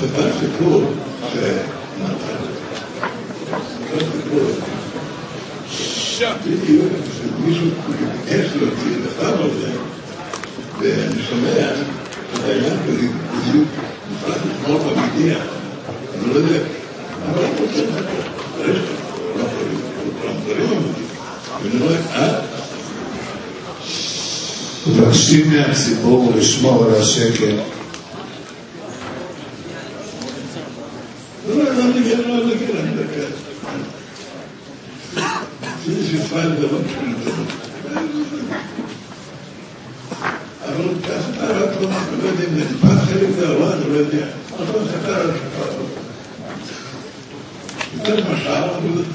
ספר סיפור בדיוק שמישהו ביקש להוציא לכתב על זה, ואני שומע שזה היה בדיוק נפרח לשמור במידיה, אני לא יודע, אבל לא רוצה לרשת, לא יכולים, ואני רואה, מבקשים מהציבור לשמור על השקט. לא נגיע, אני דקה. זה שפעל דבר שלנו. אבל ככה רק לא יודע אם זה נפת חלק זה או אני לא יודע. אבל לא ספר על שפעל. יותר משעה, אבל לא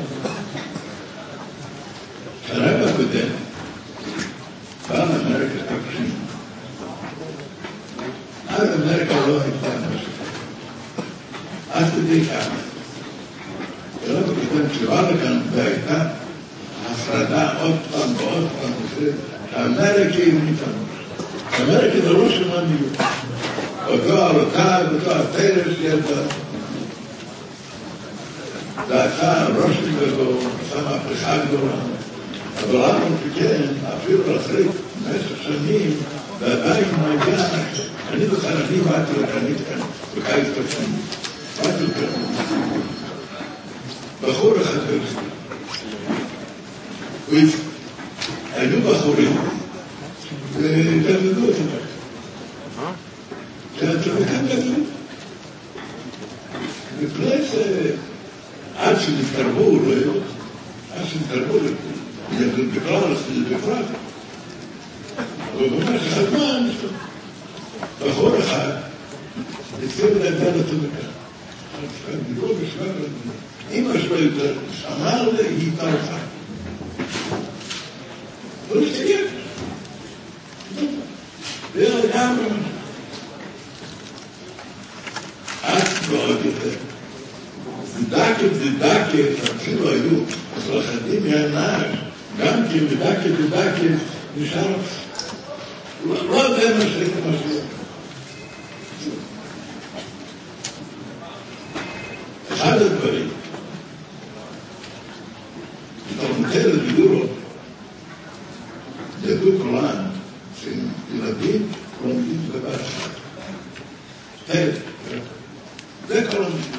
שנה בקודם. פעם אמריקה תקשים. אז אמריקה לא הייתה משהו. אז כדי כמה. ולא בקודם שבא לכאן והייתה הפרדה עוד פעם ועוד פעם. אמריקה היא ניתנו. אמריקה זה לא שמעניות. אותו הרוקה ואותו התרס ילדה. ועשה ראש גדול, עשה מהפכה גדולה. אבל למה שכן, אפילו אחרי 10 שנים, ועדיין מגיע, אני בכלל, אני באתי לקנית כאן, בקיץ תקשני. באתי לכאן. בחור אחד כזה. היו בחורים, ותלמדו אותם. כאן גדול. מפני עד שנתקרבו, עד שנתקרבו לכאן. זה בפרט. אבל במשך הזמן, בחור אחד, התחיל לדבר אותו בכך. דיברו בשביל אמא שלו יותר, אמר לי, היא פרחה. הוא נשתגע. זה גם עד מאוד יותר. דקת, אפילו היו, אז לחדים מהנהג, גם כי בדקת, נשאר, לא יודע מה שהייתי משהו. אחד הדברים, אתה נותן לבידורו, ידעו קורן, שילדים לומדים דבר אחד. זה כל המדינה.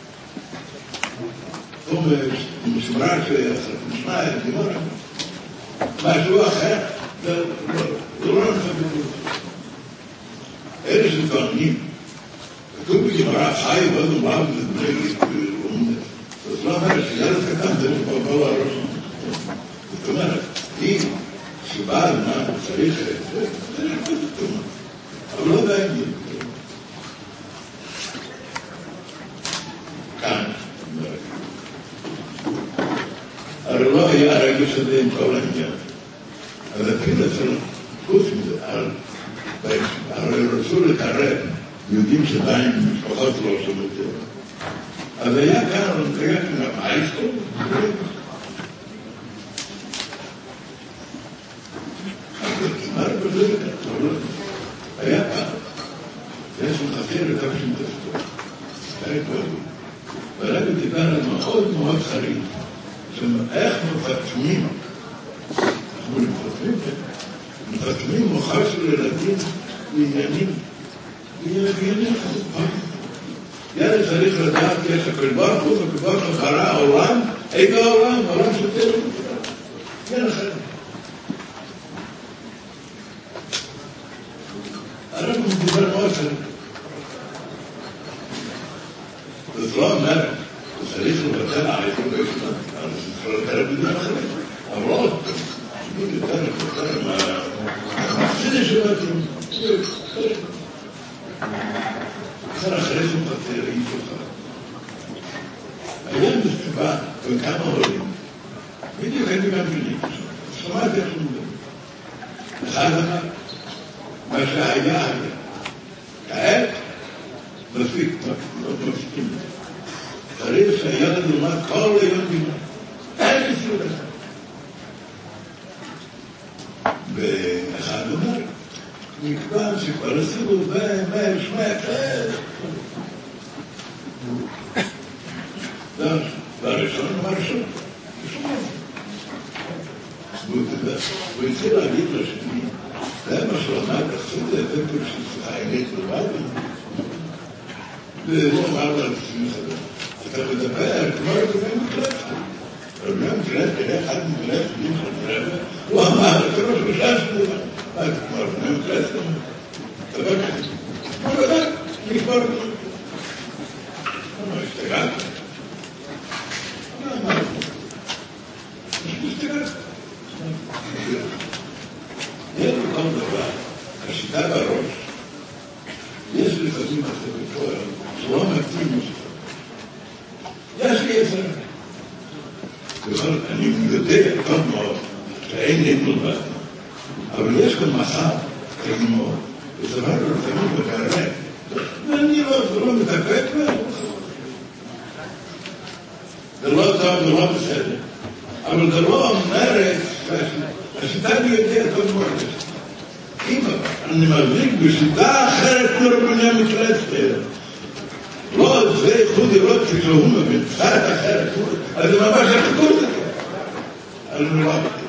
משמרה שנשמע את דימורה, משהו אחר, זה לא נכבד. אלה שטוענים, כתוב בגמרא חי ועוד ומאב לבני זאת לא אומרת שילד קטן זה כבר על הראש. זאת אומרת, אם שבעל מה צריך זה נכבד אותו, אבל לא די אם כאן. הרי לא היה הרגש הזה עם כל העניין. אז אפילו חוץ מזה, הרי רצו לקרב יהודים שבאים משפחות לא שומעות. אז היה כאן, היה כאן המייסטר, היה פעם, יש מחפיר את אנשים תפתור. היה כואבי. והרגע דיבר על מאוד מאוד חריג. איך מפתמים? אנחנו מפתמים מוחר של ילדים בעניינים. ילד צריך לדעת יש הקרבר חוץ, הקרבר חרה העולם, איזה העולם? העולם שותר. כן, אחר. אנחנו מדבר מאוד חריג. זאת לא אומרת. צריך לבטל העיתון באישונה, אז צריך לבטל בדיון אחרים. אבל לא, שידור יותר לבטל מה... שבטים, אחרי שמפטר, היא שלך. היה מסתובע בין כמה הורים, בדיוק הייתי גם שלי, שמעתי איך שמודע. אחד אמר, מה שהיה, כעת, מספיק, לא מספיקים. צריך שהילד ילמד כל היום דימה. אין ניסוי לך. ואחד אומר, מכיוון שכבר עשינו ב-100 שמעת, והראשון, הוא התחיל להגיד לשני, זה מה שלמד, עשית את זה פרשיסה, אינית לבד. והוא אמר לעצמי, אתה מדבר, כמו רבי מקלפתי. רבי מקלפתי, היה אחד מקלפתי, הוא אמר, אתה לא שלושה שלי, אתה כמו רבי מקלפתי, אתה בא כזה. הוא בדק, נגמר כזה. הוא אמר, השתגעת. הוא אמר, השתגעת. יש בכל דבר, השיטה בראש, יש לפעמים אחרי שלא מתאים מושג. יש לי עשר. בכל, אני יודע טוב מאוד שאין נמול בעצמה, אבל יש כאן מחר, אין מאוד, וסבר לפעמים בקרב, ואני לא מתאפק מהם. זה לא טוב, זה לא בסדר. אבל זה לא אומרת, השיטה אני יודע טוב מאוד. אם אני מבליג בשיטה אחרת מרבני מקלפת, לא, זה איחוד לראות כשהוא מבין, קצת אחרת, אז זה ממש אחדות את זה. אז אני לא מכיר.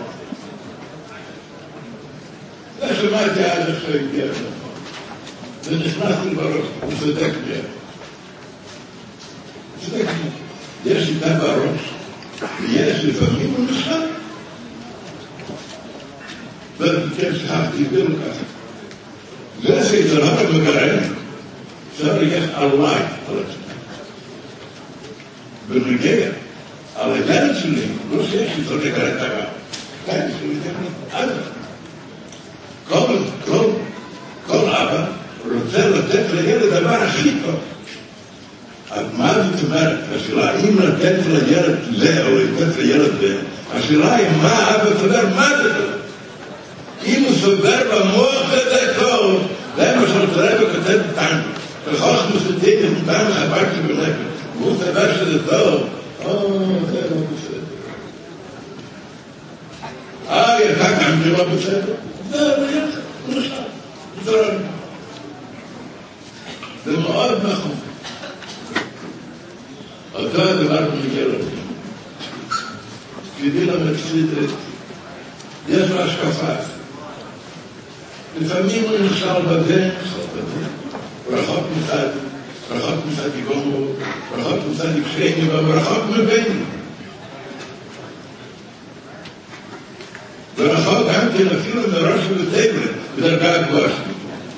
זה שמעתי עד עכשיו הגיע נכון. זה נכנסתי בראש, הוא צודק לי. צודק לי. יש שיטה בראש, ויש לפעמים הוא נשחק. וכן שכחתי בילו ככה. זה שיתראה בגרעין, אפשר יש עליי, על עצמי. בנגיע, על הידיים שלי, לא שיש לי תודה גרעין תגע. הידיים שלי, עד. כל אבא רוצה לתת לילד דבר הכי טוב. אז מה זאת אומרת? השאלה, אם לתת לילד זה, או לתת לילד זה, השאלה היא מה אבא תדבר, מה זה טוב? אם הוא סובר במוח זה טוב, זה מה שתראה וכתב בטעם. וכך מסתים בטעם חבקתי בנפש. הוא סובר שזה טוב, זה לא בסדר. יצא כאן זה לא בסדר. זה נשאר. זה מאוד נכון. אותו הדבר מגיע לו. כדי למציאות, יש לו השקפה. לפעמים הוא נכשל בזה, רחוק מצד יגומו, רחוק מצד יקשני, ורחוק מבני. ורחוק גם כן אפילו מראש ובטבע, בדרגה הגבוהה שלי.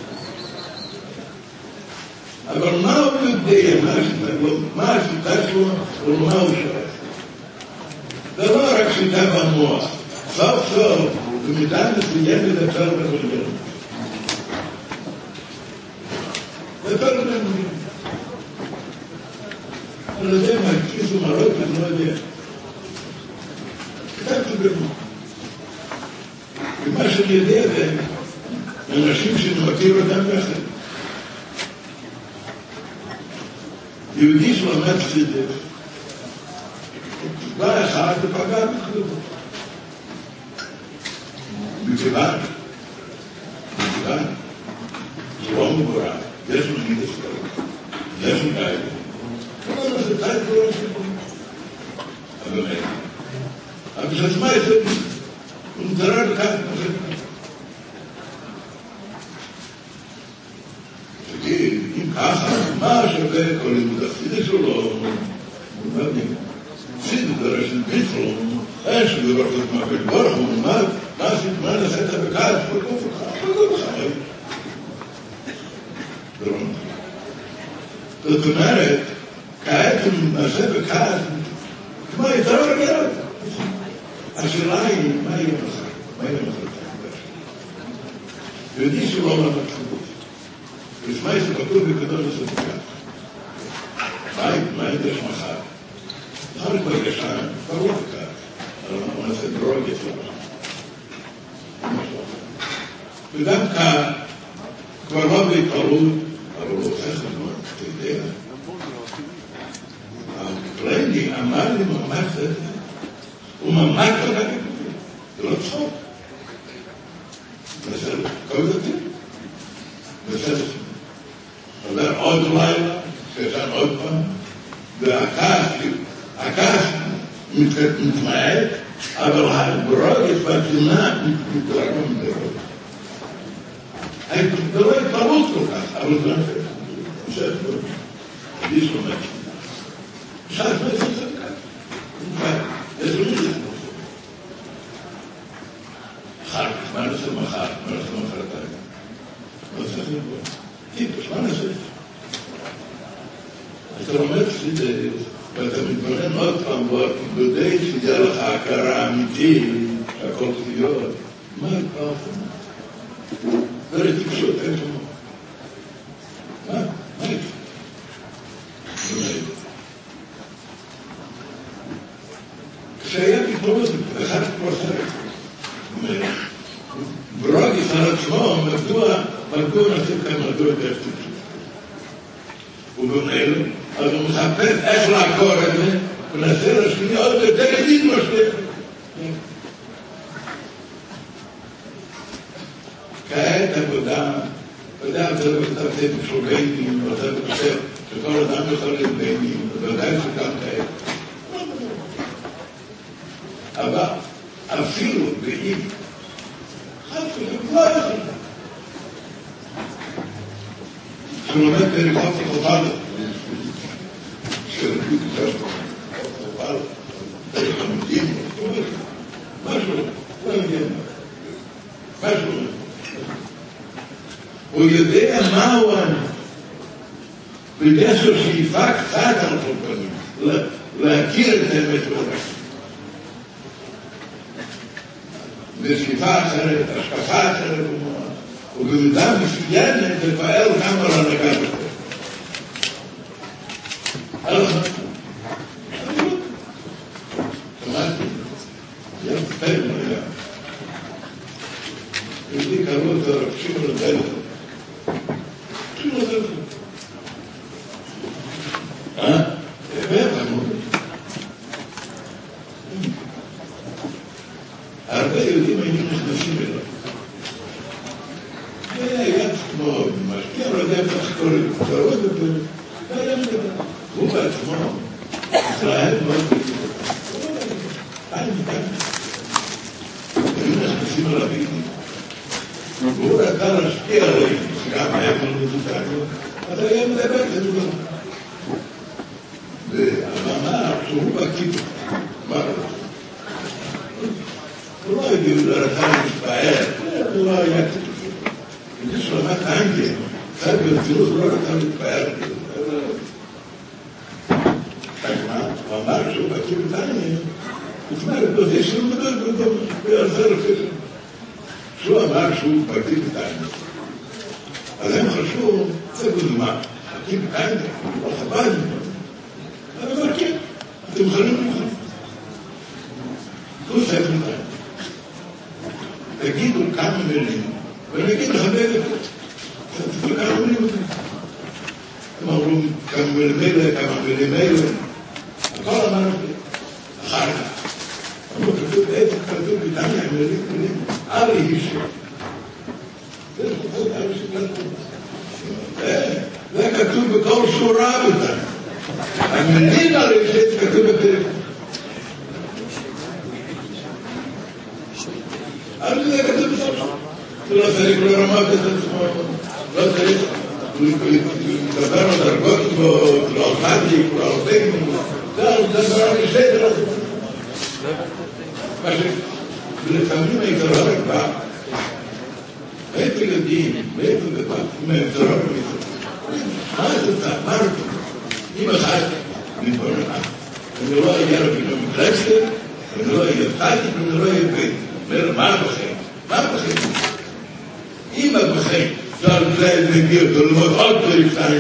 אבל מה הוא יודע, מה השיטה שלו, ומה הוא שואף? זה לא רק שיטה במוח, סוף סוף, במידה מסוימת אפשר לבלגל. אפשר לבלגל. אני לא יודע מה, כיסו מרות, אני לא יודע. כתבתי ברמות. ומה שאני יודע זה, אנשים שמכיר אותם יחד. יהודי שלומד חסידות, בא אחד ופגע בכלום. מכיוון, זה לא מבורר, יש לו גידס כלום, יש לו טייב. לא, זה טייב לא סיפורים. אבל אין. אבל שעצמה יש לו, הוא מתראה לכאן, תגיד, אם ככה, מה שווה כל לימוד החסידות שלו? הוא מבין. חסידות דרש לביטלו, אין שדבר כזה מהבן ברוך הוא, מה נעשית בכעס? כל גוף לך. זאת אומרת, כעת הוא נעשה בכעס, כמו יותר רגע. השאלה היא, מה יהיה מחר? מה יהיה מחר? יודעים שהוא לא למד חסידות. ושמה יספקו בקדוש לספקה. מה ידש מחר? מחר כבר ישן, כבר לא פקע. אבל אנחנו נעשה דרוג יצלח. וגם כאן, כבר לא בהתפרעות, אבל הוא עושה חזון, אתה יודע. הרייני אמר לי ממש זה, הוא ממש לא נגד לי. זה לא צחוק. בסדר, כל זה טוב. בסדר. עובר עוד לילה, שישן עוד פעם, והכעס מתמעט, אבל הברוגז והתלונה מתרגם ברוגז. זה לא התפרעות כל כך, אבל זה נפש. יש לו משהו. שעת משהו זה כך. זה לא זה. אחר כך, מה נעשה מחר? מה נעשה מחרתיים? מה נעשה לבוא? טיפוס, מה נעשה? אתה לומד סידס, ואתה מתבונן עוד פעם, בדי שיהיה לך הכרה אמיתית, שהכל חיות. מה כבר אתה? זה טיפשות, אין כמו. מה? מה יש? כשהיה פתרונות, אחד כבר סרק. ברוגז על עצמו, מדוע נעשים כאן מדוע יותר טיפשות. ובמילא, אז הוא מחפש איך לעקור את זה, ונעשה לשני עוד יותר ידיד משלך. כעת עבודה, אתה לא מתעסק בשביל ביינים, אתה חושב שכל אדם יכול להיות ביינים, ובוודאי שגם כעת. אבל אפילו באי, לא יכול. שהוא לומד פרק חופל, של חופל, חמודים, משהו, לא יודע משהו. הוא יודע מהו בגלל שהוא שאיפה קצת על חופנים, להכיר את האמת ולרק. בשאיפה אחרת, השקפה אחרת, ובמידה מסוימת לפעל גם על הנהגה בכל. שמעתי, היה פתאי מלאה. יהודי קראו אותו רב שמעון דלתון. שמעון דלתון. באמת אמרו. הרבה יהודים היינו נכנסים אליו. היה כמו משקיע, לא יודע איך קוראים, קראו את זה, והיה מדבר. הוא בעצמו, ישראל מאוד בגלל. היי מכאן. היו נכנסים על הביטים. והוא רצה להשקיע עליהם, שגם היה כל מדובר. אז היה מדבר כזה דבר. ואמר שהוא בכיתו. מה רצה? הוא לא הגיעו לרצה להתפעל. הוא לא היה כתוב. זה שלמת אנגל, קצת ברצינות הוא לא רצה להתפעל. הוא אמר שהוא בקיא בטעניין, זאת אומרת, זה שהוא מדבר בעזר אפילו. שהוא אמר שהוא בקיא בטעניין. אז הם חשבו, זה גודמה, בקיא בטעניין, לא חב"ד. אבל בקיא, אתם יכולים לכם. הוא ספר בטעניין. תגידו כמה מילים, ואני אגיד לך בגלל, תגידו כמה מילים אותם. הם אמרו כמה מילים אלה, כמה מילים אלה. הכל אמרנו אחר כך. אמרו כתוב בעצם, כתוב בטעניה, מילים, ארי אישי. זה כתוב ארי אישי. זה כתוב בכל שורה בטעניה. המילים ארי אישי כתוב בפרק. אז זה כתוב בכל שורה. זה לא צריך לרמת את עצמו, לא צריך לדבר על דרגות גבוהות, לא על חדיק, לא על בגנים, זה דבר על בסדר הזה. ולפעמים הייתה לא רק בא, הייתי לדין, הייתי לבא, הייתי לא רק בא. מה זה אתה? מה זה? אם אחד, אני בוא נראה, אני לא אהיה רבי במקרסטר, אני לא אהיה חדיק, אני לא אהיה בגן. מה בחיים? מה בחיים? אם את בחיים, שעל זה נגיע אותו ללמוד עוד פריפטניה,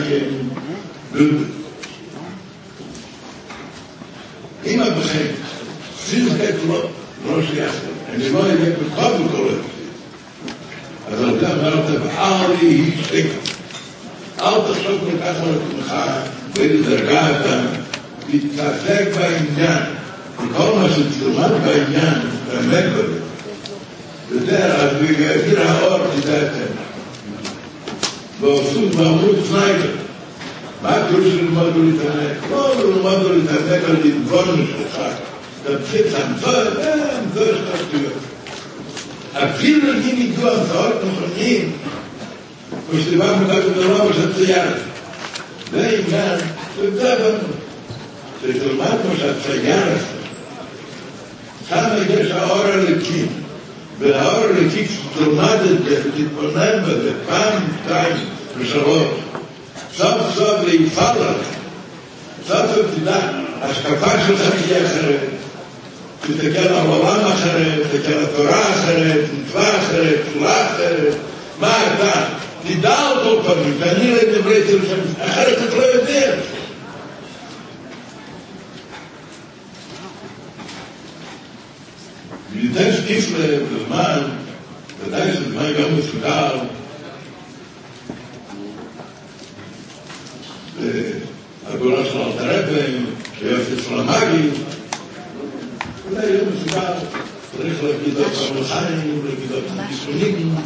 אם את בחיים, שיחק לא שייך, אני לא אהיה בכל וכל את זה. אז אתה אמרת, ואל יהי שקע. אל תחשוב כל כך על עצמך, ולדרגה אתה, להתעסק בעניין, וכל מה שתלמד בעניין, באמת בזה. יותר, אז בגלל האור תדעתם. ועשו בעמוד סניידר, מה פירוש ללמוד ולהתענק? לא ללמוד ולהתענק על דבון שלך. תמשיך המצאות, המצאות שלך שטויות. אפילו אם ידעו המצאות נכונים, כמו שדיברנו כאן בדרום ושהצייר. זה עניין, זה הבנו. שתלמד כמו שהצייר עשה. שם יש האור הלקי. והאור הלקי שתלמד את זה, תתבונן בזה, פעם, שתיים ושלוש. סוף סוף להיפעל לך. סוף סוף תדע, השקפה שלך תהיה אחרת. תתקל על עולם אחרת, תתקל על תורה אחרת, מצווה אחרת, תפילה אחרת. מה אתה? תדע אותו פעמים, תעני לדברי תלכם, אחרת אתה לא יודע. וניתן שקיף לזמן, ודאי שזמן גם מסודר, והגולה של אלתרעפים, שיופי של המאגי, אולי יום מסודר, צריך להגיד עוד סמלחיים, להגיד עוד חיסונים.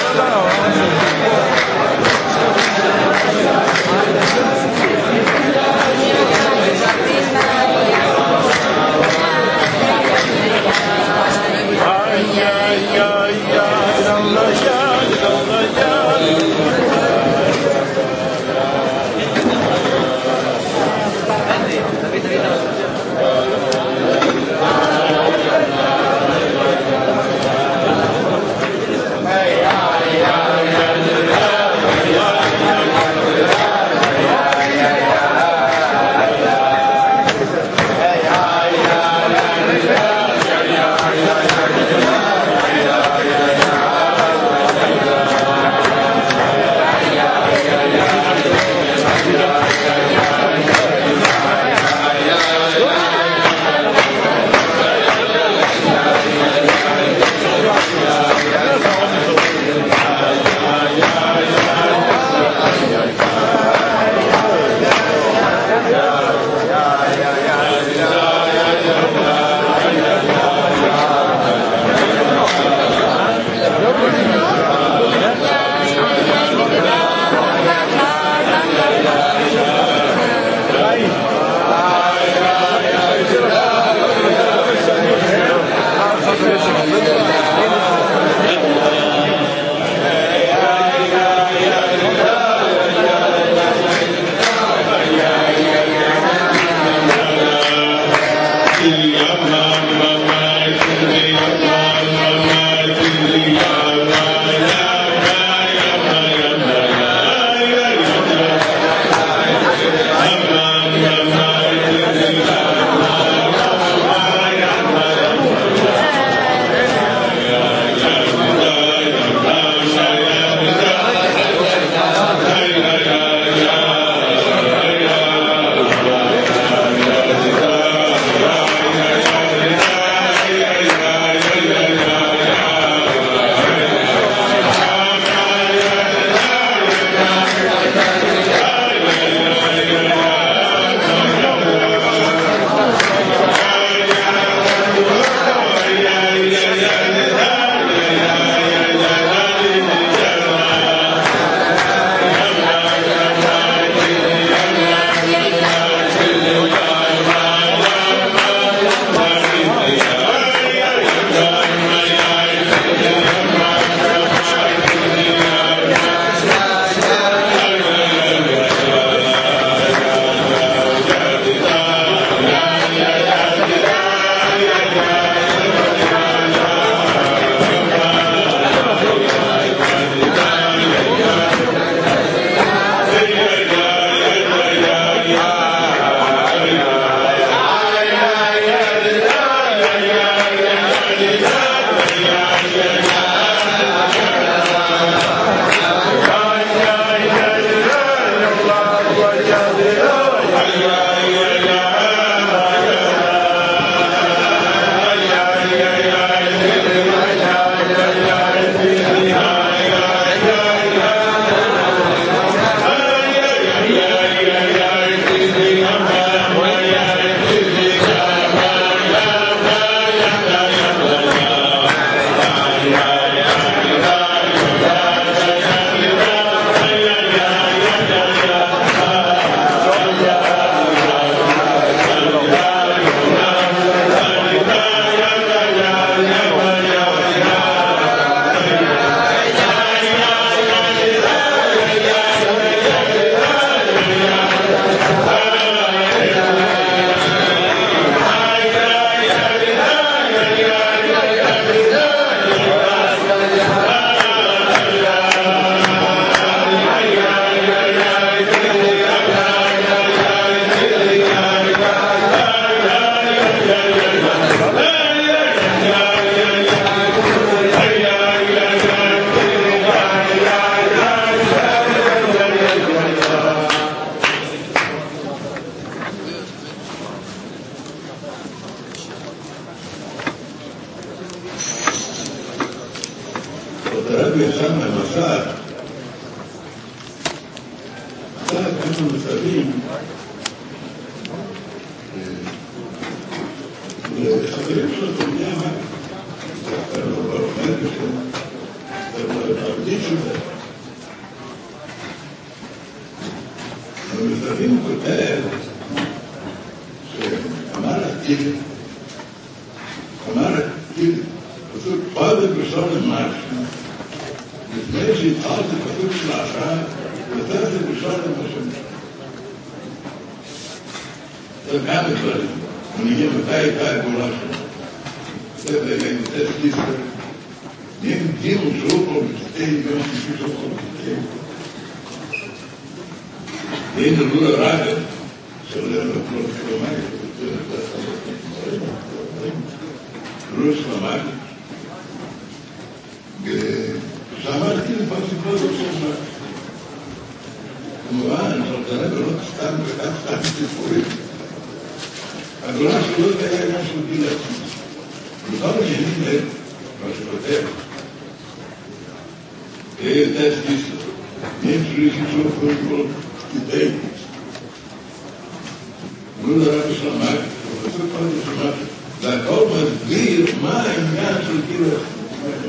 الرب يسمى مسار كانوا مسافرين خبرين صوت النعمة העבדים שלו. במכתבים הוא כותב שאמר הטיל, פשוט קודם בשולם משהו, לפני שהתחלתי פשוט שלאחר, כתבתי בשולם משהו. זה גם דברים, מנהיגים מתי גאולה שלו. זה באמת קיסר. נהיה דימו שהוא פה בקטעים, גם שישי שהוא פה בקטעים. נהיה נרדו לרגל, שעולה לו כל קילומטר, רוש למד. ושמעתי לפעמים כל זה שאומר. כמובן, זה לא סתם סיפורים. הגולה שלו זה היה עניין של גיל עצמי. בכמה שנים לב, מה שכותב, טס קיסר, נעים שרישי שוב כל כדי. אמרו לרב שלמד, ופסוק כל זה שמעת, והכל מסביר מה העניין של גיל עצמי.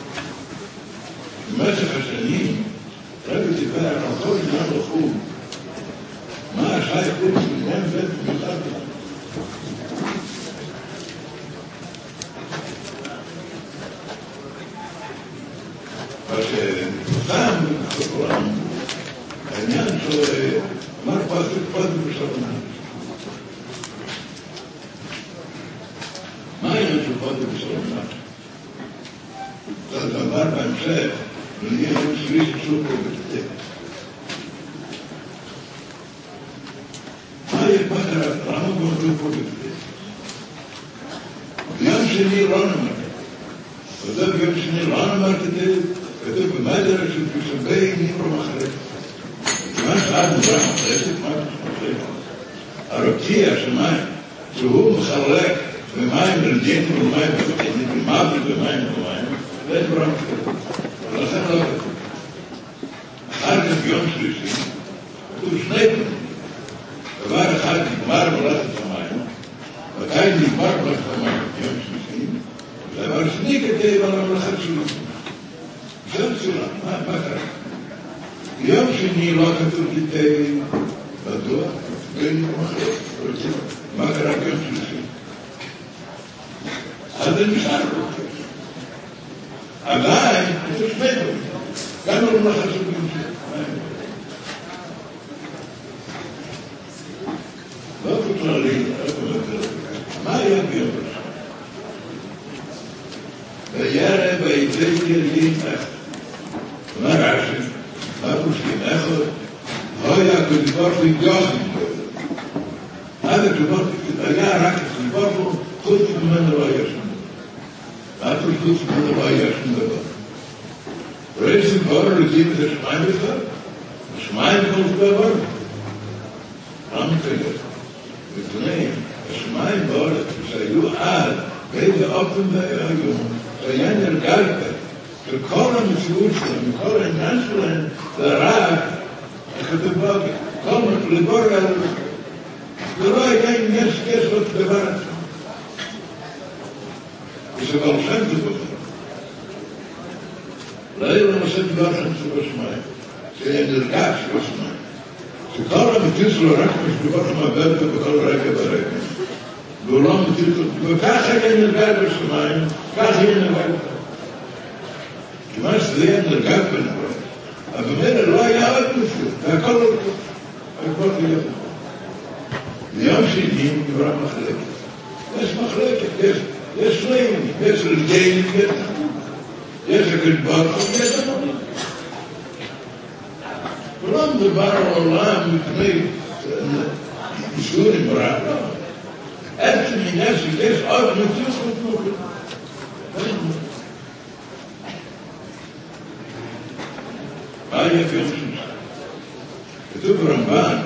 במשך השנים, רבי דיבר על כל עניין לחום, מה השייכות של עניין בית במיוחד לך. מה שפורסם בקוראן, העניין של אמר פסוק קודם בשלום. מה העניין של קודם בשלום? זה אמר בהמשך, ונהיה שריש שוב פה בקטע. מה יפת למה גורדו פה בקטע? ביום שני לא נאמר. וזה ביום שני לא נאמר כתוב במדר של פשבי ניפרו מחלק. מה שעד נברח מחלקת, מה מחלקת? הרוקי השמיים, שהוא מחלק במים רדין ובמים בקטעים, במוות במים ובמים, זה נברח מחלקת. ולכן לא כתוב. אחר כך ביום שלישי, כתוב שני דברים. דבר אחד נגמר מלאכת המים, מתי נגמר מלאכת המים ביום שלישי, ודבר שני כתב על המלאכת שלישי. זה מצורה, מה קרה? ביום שני לא כתוב כתב בדוח, בין מחלק, מה קרה ביום שלישי? אז זה נשאר לו. עדיין, כתוב שני דברים. גם על המלאכת שלישי. לא תוצר לי, מה היה ביום ראשון? וירא ויצא ילדים אחד. מה רש"י? מה פושטים אחד? היה כדבר לגוחים כאלה. היה כדבר, היה רק כדבר חוץ ממנו לא היה שום דבר. מה חוץ ממנו לא היה שום דבר? ראי סיפור לזים את השמיים בכלל? השמיים כל דבר? מה מתגר? לפני השמיים בארץ שהיו אז באיזה אופן והיו שהיה נרגל שכל המציאות שלהם, כל העניין שלהם זה רק כתוב כל לבור על זה לא היה אם יש עוד דבר עצמו ושבל שם זה בוחר ראי לא נושא דבר שם שבשמיים שהיה נרגש בשמיים שכל המציאות שלו רק משדובר מעברת בכל רגע ורגע והוא לא מציאות וככה יהיה נרגש בשמיים ככה יהיה נרגש כיוון שזה יהיה נרגש בנברא אבל במילא לא היה עוד מציאות והכל לא הכל יהיה ביום שני נברא מחלקת יש מחלקת יש שנים יש רגעים יש הקדבר יש המון לא מדבר על העולם מפני איסור נברא, לא. עצם עניין שיש עוד מציאות חוץ מה יהיה ביום שלישי? כתוב ברמב"ן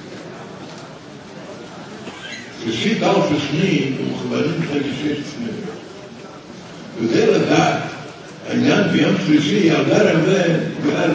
ראשית אלף שני ומכוונים חגישי שני וזה לדעת העניין ביום שלישי ילדה רבה באלף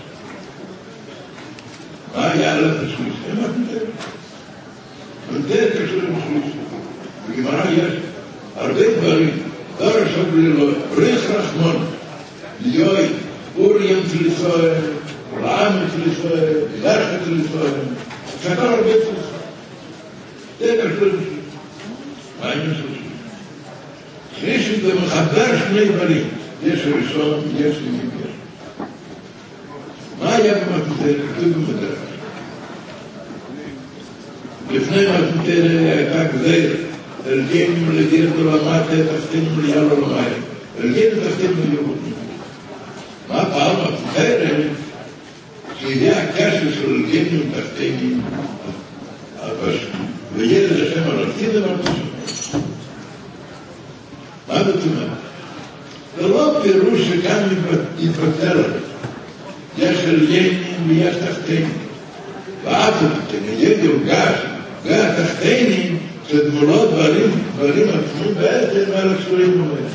מה היה אלף השלישי? אין מה מתאר מתאר קשור למחלישי בגמרא יש הרבה דברים דבר עכשיו ללא ריח רחמון ליואי אוריים של ישראל, לעם של ישראל, ללכת של ישראל, שכתב הרבה של ישראל. זה קשור לשם. מה העניין של זה? אחרי שזה מחבר שני דברים, יש ראשון, יש שני. מה היה במתנתר? כתוב במדרש. לפני מתנתר הייתה גזיר, הרגים לגיר דולמטה, תחתינו ליאל עולמיים. הרגים תחתינו ליהודים. מה פעם מתנתר? שיהיה הקשר של הרגים תחתינו, וילד השם הלכתי דבר תשמע. מה זאת אומרת? זה לא פירוש שגם יתפטר. יש הרגים ויש תחתינו. ואף יהיה יורגש, והתחתינים שדמולות דברים עצמם בעצם על הקשורים ממנו.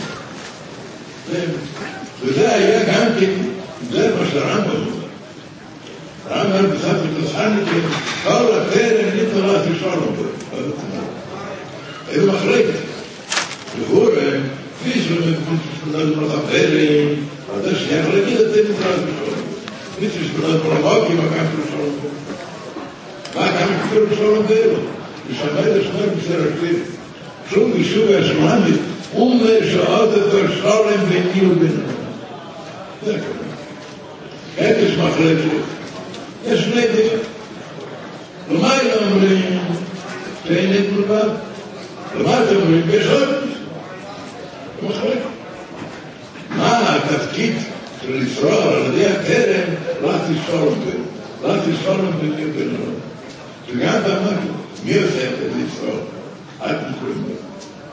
וזה היה גם כן, זה מה שרמב"ם אומר. רמב"ם בספר תוסחניקים, כל הפרם ניתן לך לשאול בו. איזה מחלקת. והוא כפי שמתמודד מלך הפרם, זה שייך להגיד את זה ניתן לך לשאול בו. כפי שמתמודד מלמוקים, גם לשאול בו. מה גם כפיר לשאול בו? ושמע לשמר בסרקלים. שום ושוב השמעמית, אומר שעוד את השלם ביני ובינו. זה ככה. יש מחלקת. יש שני דברים. למה הם אומרים שאין את מלבד? למה אתם אומרים? יש עוד מחלקת. מה התפקיד של ישראל על ידי הקרן? רק תשאול בינו. רק תשאול ביני ובינו. שגם באמרנו, מי עושה את ישראל? עד מקורים בו.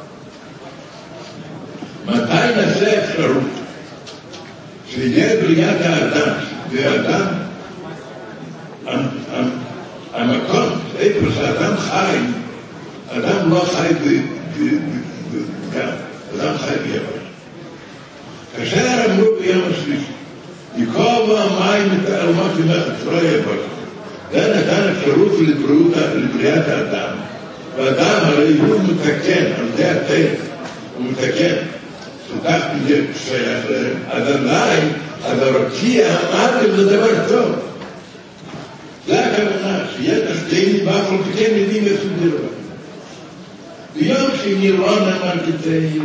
מתי נעשה אפשרות שיהיה בריאת האדם, והאדם, המקום, איפה שאדם חי, אדם לא חי בגן, אדם חי ביבש. כאשר אמרו ביום השלישי, יקוב המים את האלמות למחת, לא יבש. זה נתן אפשרות לבריאת האדם. והאדם הרי הוא מתקן, על זה הטבע, הוא מתקן. שתחת מזה שייך להם, אז עדיין, הרקיע אמרתם זה דבר טוב. זה הכוונה, שיהיה תחתיני באפל תקן יודעים איפה דירה. ביום שנראה נאמר כתאי,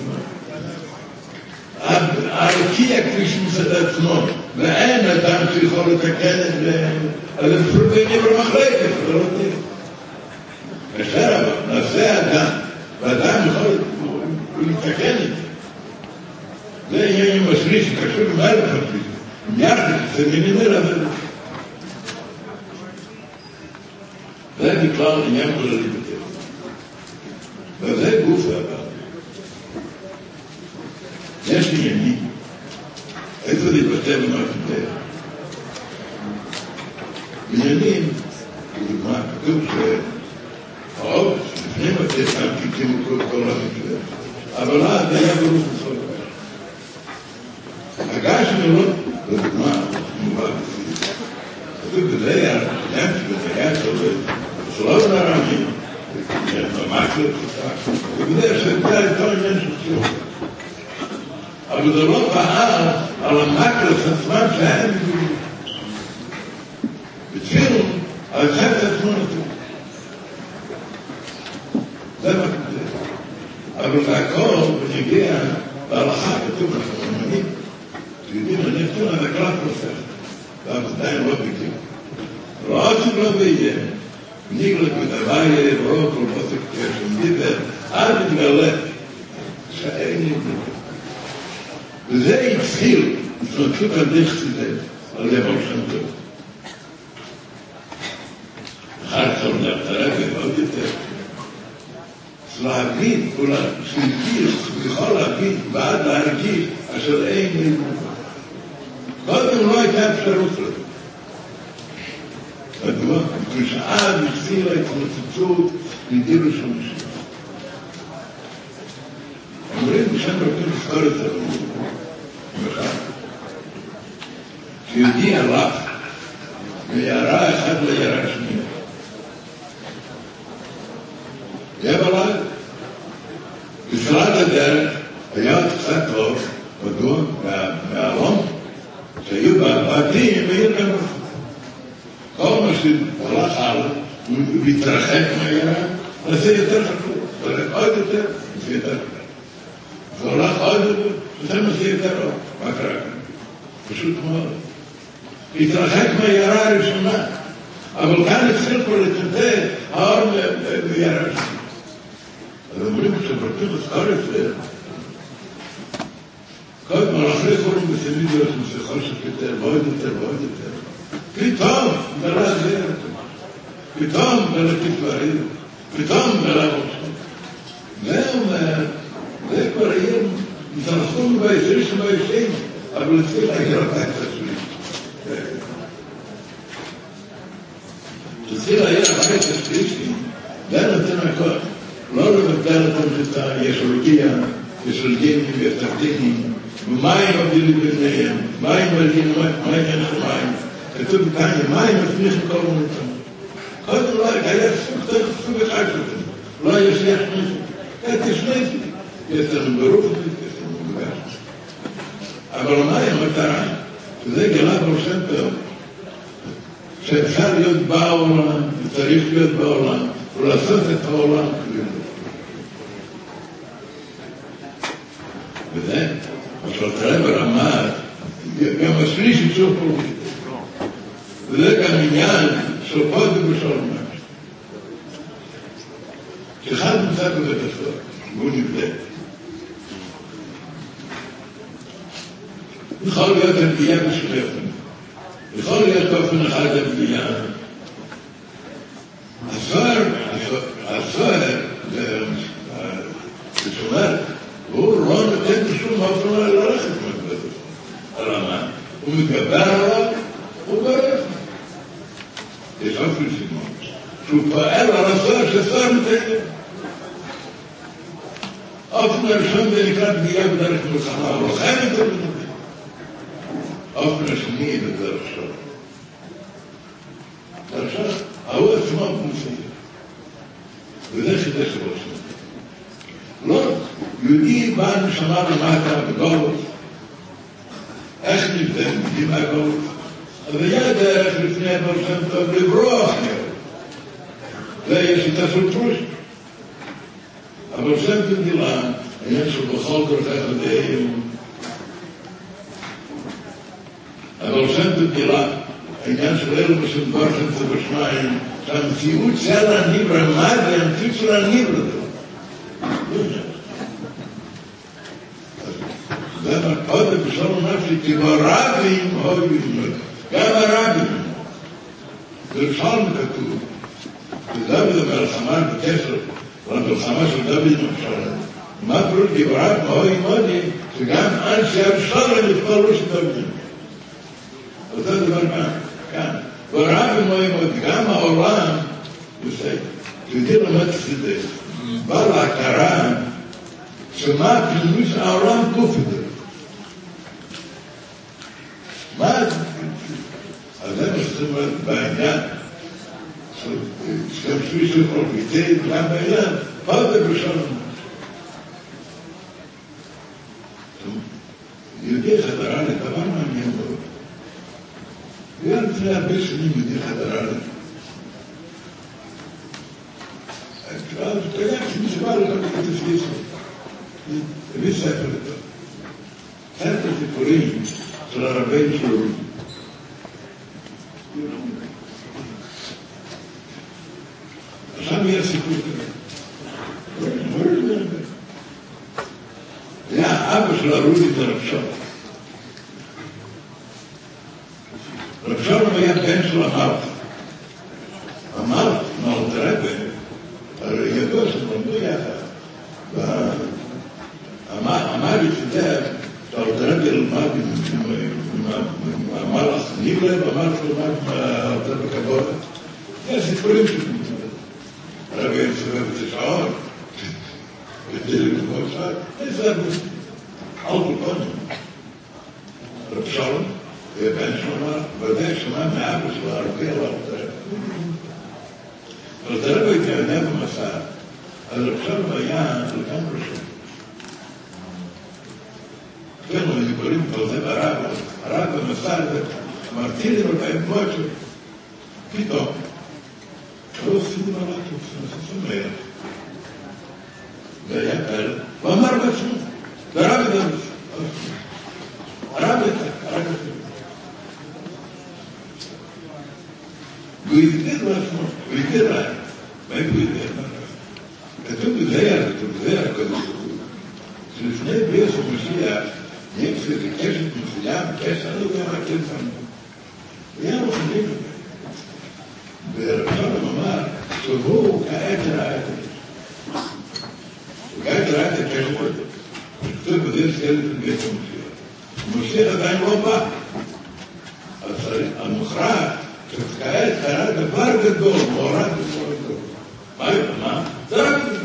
הרקיע כפי שמסד עצמו, ואין אדם שיכול לתקן את זה, אז הם פרובים במחלקת, זה לא תהיה. כאשר אבל, נעשה אדם, ואדם יכול לתקן את זה. זה יהיה עם השליש שקשור עם אלף השליש. יחד, זה מנהל הזה. זה בכלל עניין כללי בטבע. וזה גוף הבא. יש עניינים. איפה זה יתבטא במה כתב? עניינים, כדוגמה, כתוב שהאופס, לפני מתי שם קיטים כל המקרה. אבל אז היה ברוך בסוף. הגש מלא, לדוגמה, מובא בפיזיקה. כתוב בזה היה, שזה היה שלוש נרמים, במקלב חסק, ובזה שזה היה כל עניין של ציור. אבל זה לא פעל על המקלב עצמם שהם בגלל. בצפירו, על זה עצמו נתון. זה מה כתוב. אבל זה הכל בנגיע בהלכה כתוב לחרמנים. שיודעים, אני אתון על הקלט נוסף. אבל עדיין לא בגלל. לא שלא ביהיה. ניגלת בדווי רוב כל בוסק כשם דיבר. עד מתגלה. שאין נגלת. וזה התחיל. התנתקות על דרך סידר. על זה ברשם טוב. אחר כך נפטרה ועוד יותר. להגיד, או להרגיש, יכול להגיד, ועד להרגיש, אשר אין נגלת. קודם לא הייתה אפשרות לזה. מדוע? כשעד התחילה התמוצצות לידי ראשון שלי. אומרים בשם רבים לזכור את זה. שיהודי הלך מיערה אחד ליערה שנייה. יבלה, בתחילת הדרך היה קצת טוב, מדוע? מהאלון, שהיו בעתים, ויהיה גם כל מה שהלך הלאה, הוא מתרחק מהירה, אז זה יותר חשוב, זה עוד יותר, זה יותר חשוב. זה הולך עוד יותר, זה מה זה יותר עוד, מה קרה כאן? פשוט מאוד. התרחק מהירה הראשונה, אבל כאן התחיל כבר לתת האור מהירה שלי. אז אומרים שפרטים את כל יותר, כל פעם אחרי חורם בסמיד להיות מסכות שפטר, ועוד יותר, ועוד יותר. פתאום גלה זה, פתאום גלה תתברים, פתאום גלה מוצאים. זהו, זה כבר יהיה, מתרחום בעזר שבעזרים, אבל התחיל להגיע לבית עצמי. התחיל להגיע לבית עצמי, זה נותן הכל. לא לבטל את הישולגים והתחתינים, ומים מבדילים ביניהם, מים מבדילים, מים אין מים. כתוב בתניא, מים מפניחים כל מונתם. קודם לא היה סוג אחד שלכם, לא היה שייך מישהו. תשמעתי, יש לנו ברוך יש לנו בגש. אבל מה היא המטרה? שזה גלה ברשם טוב, שאפשר להיות בעולם, וצריך להיות בעולם, ולעשות את העולם כלי. וזה, עכשיו תראה ברמה, גם השליש יצור פוליטי. וזה גם עניין של פודם ושלום ממש. שאחד נמצא בבית הסוהר, והוא נבדק. יכול להיות הפגיעה בשני אופן. יכול להיות אופן אחד הפגיעה. הסוהר, זה שומר, הוא לא נותן בשום אופן ללכת מהבית הסוהר. הרמה. הוא מתגבר עליו, הוא ברף. יש אופן סימון. שהוא פועל על הסוהר שהסוהר מתגבר. אופן הראשון זה נקרא פגיעה בדרך מלחמה, הוא לוחם את זה בדרך. אופן השני בדרך שלו. עכשיו, ההוא עצמו מופיע. וזה חידש ראש. לא, יהודי בא נשמה למטה בגולות. איך נבדק עם הגולות? אבל היה דרך לפני הפרשם טוב לברוח מאוד. ויש את הסולטרוש. אבל שם תגילה, העניין של בכל דרכי חדאים, אבל שם תגילה, העניין של אלו מסודבר שם בשמיים, שהמציאות של הניבר, מה זה המציאות של הניבר? זה עוד בשלום נפשי, כי ברבים הויבים, גם הרבים. זה בשלום כתוב, ודוד המלחמה בקסר, והמלחמה של דוד הממשלה. מה פרוט גברת מהוי מודי, שגם אנשי המשלה נתפלו של דוד. אותו דבר כאן. ורב מהוי מודי, גם העולם, תדעי למד כסידי, בא להכרה, שמה פנימוס העולם גוף את זה. מה? אז זה מה שזה אומר בעניין. שתמשו של פרופיטי, גם בעניין, פעם זה בשלום. יהודי חדרה לדבר מעניין מאוד. היה לפני הרבה שנים יהודי חדרה לדבר. אז תגיד שמי שבא לדבר את הסליסו. הביא ספר לדבר. ספר סיפורים של הרבים שלו. עכשיו יהיה סיפור כזה. היה אבא של הרודי זה רב שלום. רב שלום היה בן של המלך. המלך, מלך דרבה, הרי ידוע שלמדו יחד. אמר יצטר, מלך דרבה למד עם המלך ניבלה, והמלך למד בכבוד. זה סיפורים שלנו. הרבי יצטרף את השעון, ודלק למוצאת, איזה אבוס, על קופונים. רב שלום, בן שלמה, ודאי שמע מאבוס והרבי על הרב. אבל הרבי התענה במסע, אז רב שלום היה לגמרי שם. כן, אני קוראים כל זה ברב, הרב במסע מרטילים אותם מוצ'ו, פתאום, לא עושים מה לטוב, זה שמח. זה היה כאלה, הוא אמר בעצמו, הרב את זה, הרב את זה. והוא הגדיר לעצמו, הוא הגדיר להם, מאיפה הוא הגדיר להם? כתוב בזה הקדוש, שלפני ביאס המשיח, יש איזה קשת מסוים, קשת, אני לא יודע מה קשת לנו. היה מוכנים לזה. ורשום אמר, שהוא כעת ראה את הקשת. הוא כעת ראה את הקשת הזה. כתוב בזה סקלת בביאס המשיח. המשיח עדיין לא בא. אז המוכרח, שכעת קרה דבר גדול, מוערד דבר גדול. מה? זה רק זה.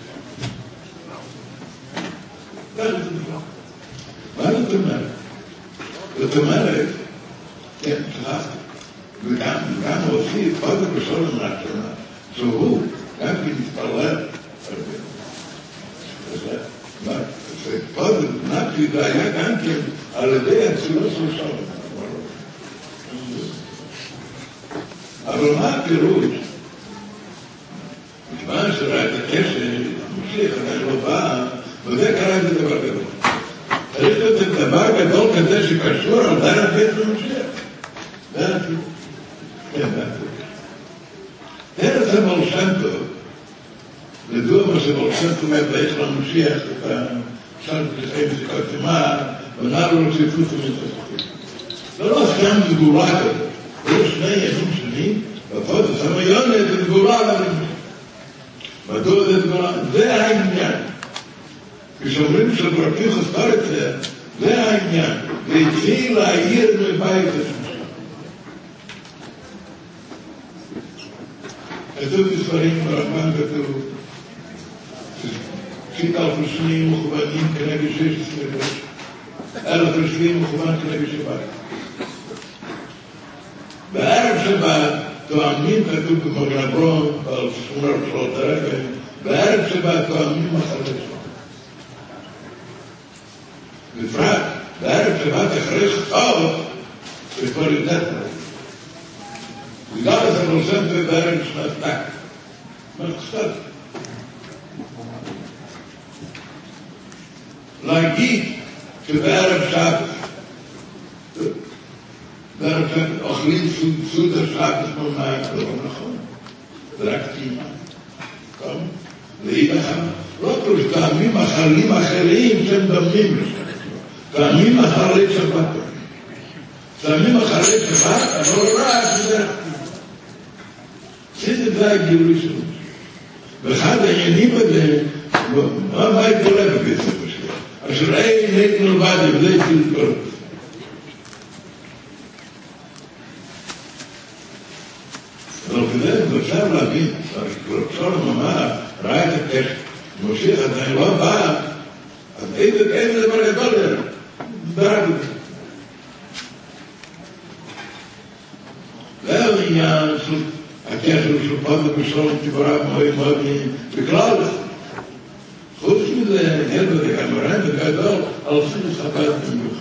מה זאת אומרת? זאת אומרת, כן, שכחתי, וגם הוסיף פודר בשול המעצמה, שהוא גם כי מתפלל הרבה. פודר, נפשי, זה היה גם כן על ידי הצילות של שול. אבל מה הפירוש? מכיוון שראה את הקשר, המשיח עדיין לא בא, וזה קרה את דבר גדול. צריך להיות את דבר גדול כזה שקשור על דרך בית למשיח. זה הפירוש. כן, זה הפירוש. ארץ המול שם טוב, לדוע מה שמול שם טוב היה באיך למשיח, את השם תלכי מסיקות ונער לו ציפות ומתחתים. זה לא סתם גבורה כזה. יש שני ימים שונים, בפות הסמיון זה גבורה למשיח. מדוע זה גבורה? זה העניין. כשאומרים שפרקי חספר את זה העניין. והתחיל להעיר מבית השם. כתוב בספרים ברמן כתוב, ששית אלף רשמים מכוונים כנגד 16 ראש, 1,000 רשמים מכוון כנגד שבת. בערב שבת תואמים כתוב במגרברון, על שכונות שלו דרגה, בערב שבת תואמים אחרי שבת. בפרט, בערב שבת אחרי שבת, זה כבר יותר טוב. בגלל זה נושם בערב שנת תק. מה קצת? להגיד שבערב שבת, בערב שבת אוכלים סעודה שבת ממיים, לא נכון. זה רק תימה. טוב? להידחה. לא פרוש טעמים אחרים אחרים שהם דמים לשם. טעמים אחרי שבת. טעמים אחרי שבת, אבל רק זה זה הגילוי שלו. ואחד העניינים הזה, מה יתגולה בבית המשיח? אשר אין נית נלבד, וזה יתחיל כל זה. אבל כזה, אפשר להבין, שולם אמר, ראה את הקשר, משיח עדיין לא בא, אז איזה דבר גדול זה? דרך זה. זה העניין של הקשר של פודר בשולם תברה מאוד בכלל. חוץ מזה, אין בזה כמובן וגדול, על סוס חב"ד במיוחד.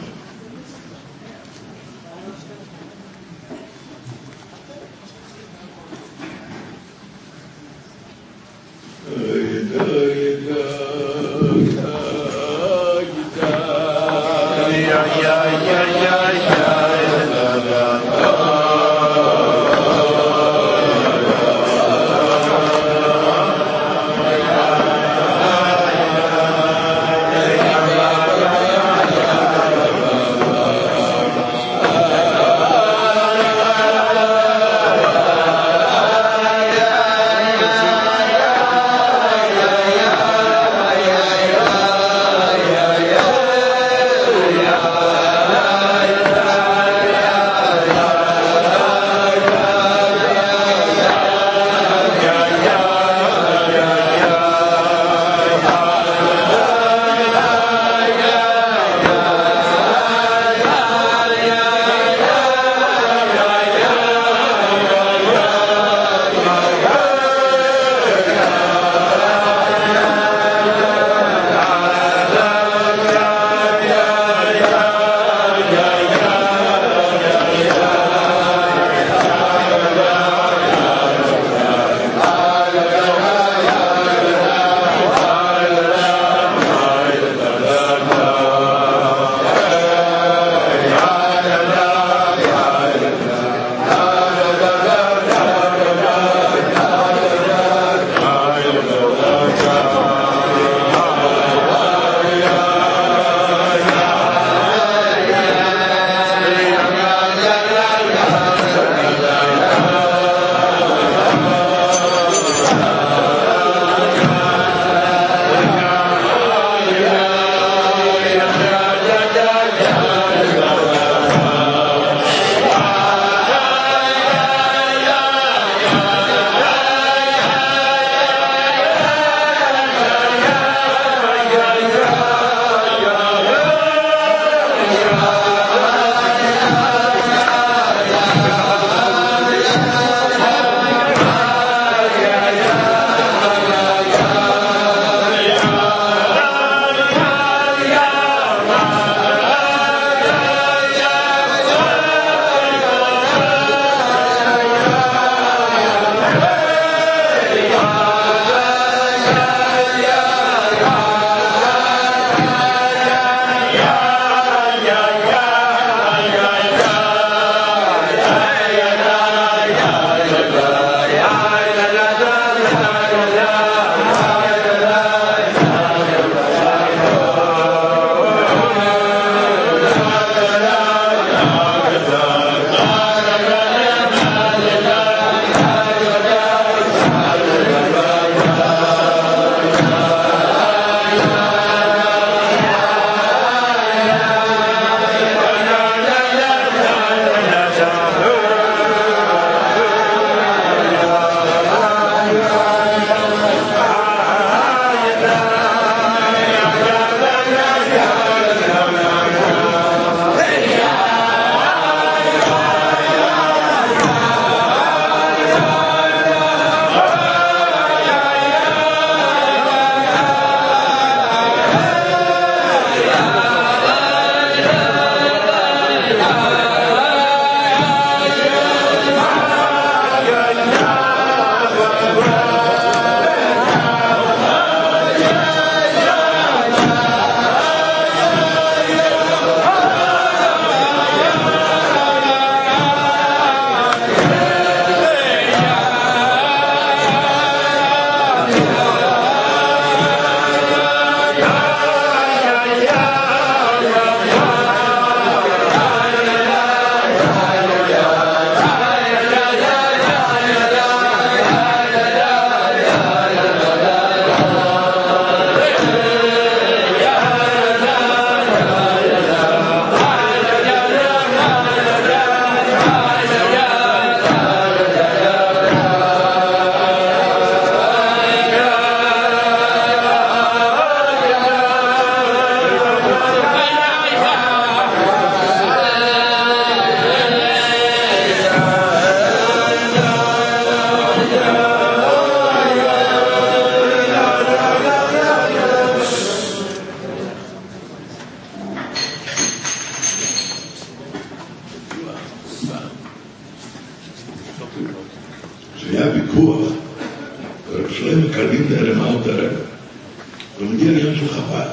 שהיה ויכוח, ורב שלמה קלינדר עם אלתר רבי, ומגיע לעניין של חב"ד.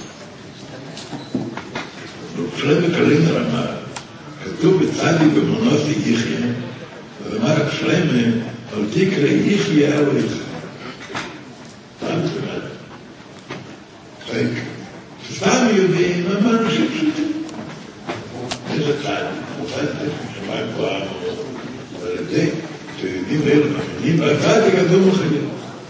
רב שלמה קלינדר אמר, כתוב בצדיק במונוסי יחיה, ואמר רב שלמה, אל תקרא יחיה אלוהיך. מה זאת אומרת? סתם יודעים, אמר אנשים פשוטים. איזה צדיק, צדיק שמיים גבוהה, אבל ידי, שיודעים אלה מאמינים, והצדיק אדום מחיים.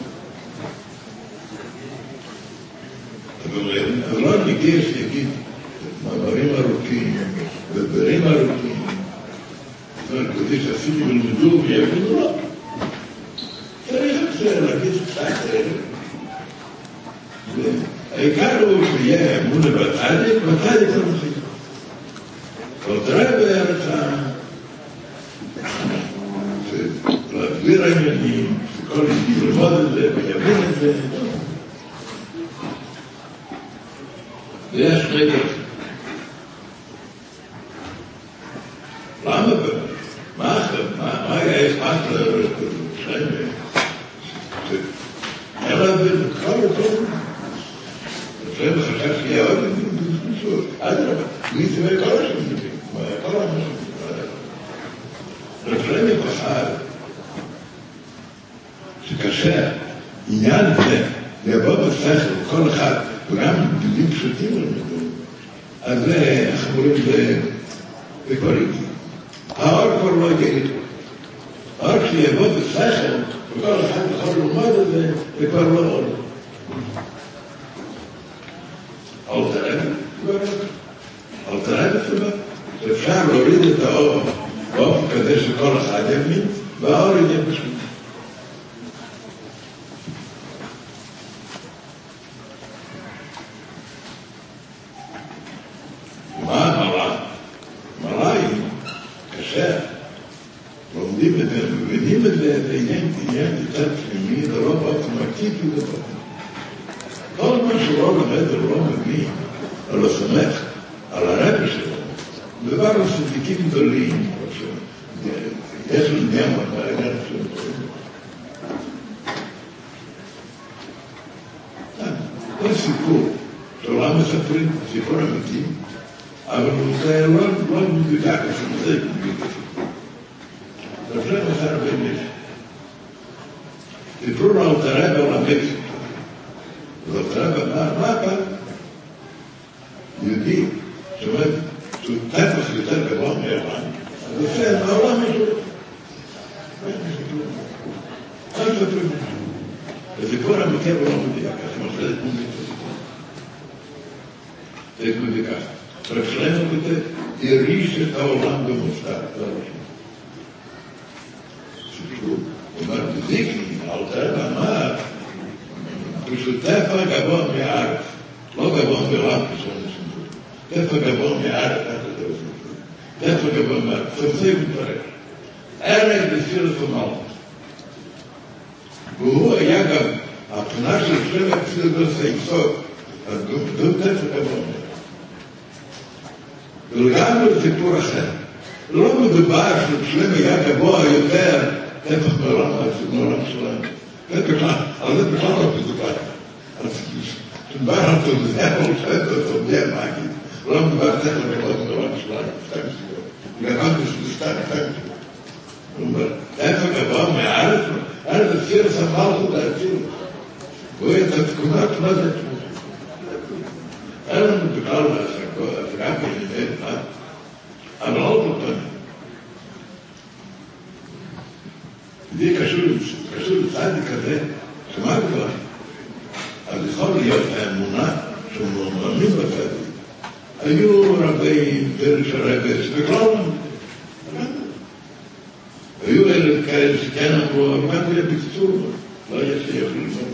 אבל לא נגיע שיגיד, מאמרים ארוכים, ודברים ארוכים, כדי שעשיתי ולמדו ויגידו לא. צריך את זה להגיד קצת אלה. העיקר הוא שיהיה אמונה בצדיק, בצדיק לא מחיים. אבל תראה בארץ להגביר העניינים, שכל ידיד ללמוד את זה ויבין את זה. ויש שני דרכים. למה? מה היה אכפת לשלם? היה לה בכל וכל. לשלם חשב שיהיה עוד משהו. עד רבה. הוא יצא כל השם. כל האנשים. לשלם פחד שקשה עניין זה יבוא בשכל כל אחד וגם בדיוק פשוטים למדו. אז זה, איך אומרים, זה כבר איתי. האור כבר לא יגיע איתו. האור כשיבוא בשכל, וכל אחד יכול ללמוד את זה, זה כבר לא אור. אל תראה בסבבה. אפשר להוריד את האור באופן כזה שכל אחד יבין, והאור יהיה פשוט. מבינים את זה, זה עניין יותר פנימי, זה לא אוטומטי, כל מה שהוא לא למד ולא מבין, או לא סומך על הרבי שלו, דבר על צדיקים גדולים, יש לו עניין בעניין שלו. זה סיפור, שעולם מספרים, סיפור אמיתי, אבל זה לא מדויק, זה מדויק. לפני מסע הרבה מישהו. סיפרו לו על תראה בעולם מקסיקו. ותראה אמר, מה כאן? יהודי, שאומר, שהוא טפח יותר גבוה מיוון, אז עושה, העולם יש לו. מה ספרים מישהו? וסיפור אמיתי הוא לא מדויק, אז הוא עושה את זה מדויק. רב שלמה כותב, יריש את העולם במוסר. הוא אומר, בזיקני, אלתר אמר, פשוט טפח גבוה מהארץ, לא גבוה מרב טפח גבוה מהארץ, טפח גבוה מהארץ, סופי מתברר. ערב בסיר הסומל. והוא היה גם, הבחינה של שלם הפסיד בסייסות, אז גם טפח גבוה מהארץ. ולגמרי סיפור אחר. לא מדובר ששלם היה גבוה יותר, טפח מעולם שלהם. זה בכלל לא מדובר. אז מדובר על זה, אבל אתה יודע מה אגיד. לא מדובר טפח מעולם שלהם. גם בסתם. הוא אומר, טפח גבוה מהארץ, הארץ הסיר סמל אותו להציל. הוא היה תתקומת מה זה תמות. אין לנו בכלל להשקות, זה גם כנראה, אבל עוד לא פנים. זה קשור לצדיק כזה, שמה כבר? אז יכול להיות האמונה שהוא מאמין בצדיק. היו רבי דרש הרבס, וכלל היו אלה כאלה שכן אמרו, אבל גם היה בקצור, לא היה שיכול ללמוד.